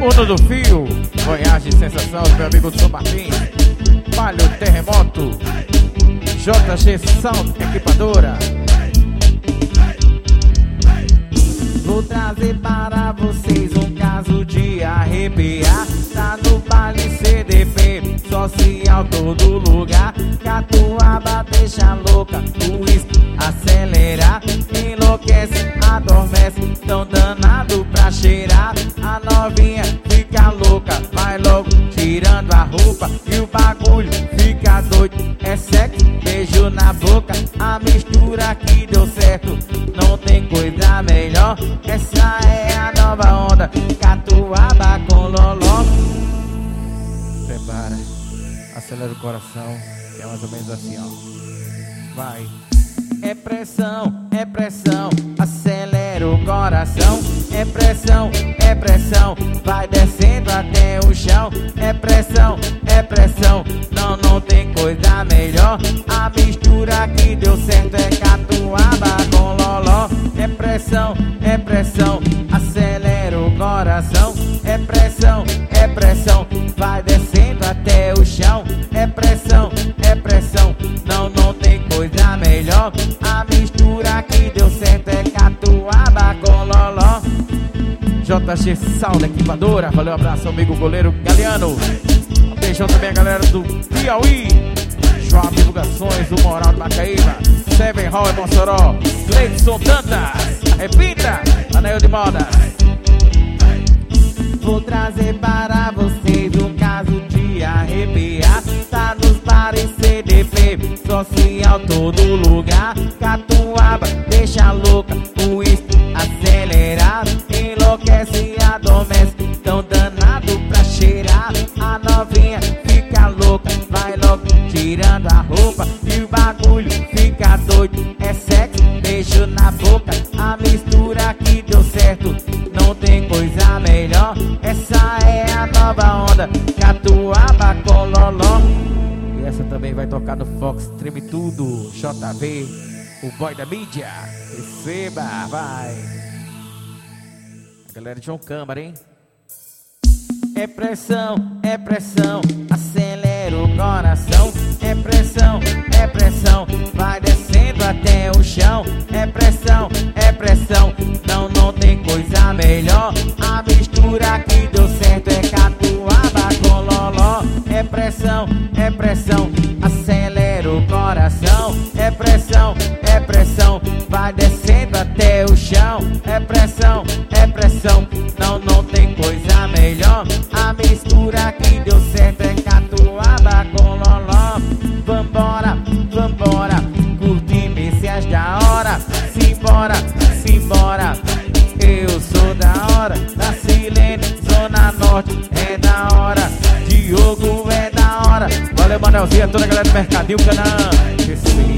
Mundo do Fio, Voyage Sensação, meu amigo São Martins, Palio Terremoto, JG Sound Equipadora. Vou trazer para vocês um caso de arrepiar. Tá no baile CDP, social todo lugar. Catuaba deixa louca, o risco acelerar. Enlouquece, adormece, tão danado pra cheirar. A novinha fica louca, vai logo tirando a roupa. E o bagulho fica doido, é sexo, beijo na boca. A mistura que deu certo, não tem coisa melhor. Essa é a nova onda, catuaba com loló. Prepara, acelera o coração, que é mais ou menos assim, ó. Vai. É pressão, acelera o coração. É pressão, vai descendo até o chão. É pressão, não tem coisa melhor. A mistura que deu certo é catuaba com loló. É pressão, acelera o coração. É pressão, vai descendo até o chão. É pressão, não tem coisa melhor. A mistura que deu certo é catuaba com loló. JG Sound Equipadora, valeu, abraço, amigo goleiro Galeano. Um beijão também a galera do Piauí, João Divulgações, o Moral de Macaíba, Seven Hall e Mossoró, Gleidson Dantas, Repita, Anel de Moda. Vou trazer para vocês um caso de arrepiar. Tá nos bares CDP, social todo lugar. Catuaba deixa louca, o uísque acelerar. Enlouquece, adormece, tão danado pra cheirar. A novinha fica louca, vai logo tirando a roupa. E o bagulho fica doido, é sexo, beijo na boca. A mistura que deu certo, não tem coisa melhor. Essa é a nova onda, catuaba com loló. E essa também vai tocar no Fox Treme Tudo, JV, o boy da mídia. Receba, vai. A galera de João Câmara, hein? É pressão, acelera o coração. É pressão, vai descendo até o chão. É pressão, não tem coisa melhor. A mistura que deu certo é catuaba com loló. É pressão, acelera o coração. É pressão, vai descendo até o chão. É pressão, não tem coisa melhor. A mistura que deu certo é catuaba com loló. Vambora, curtir messias da hora. Simbora, eu sou da hora. Da Silene, Zona Norte, é da hora. Diogo é da hora. Valeu, Manelzinho, toda a galera do Mercadinho Canaã. Receba.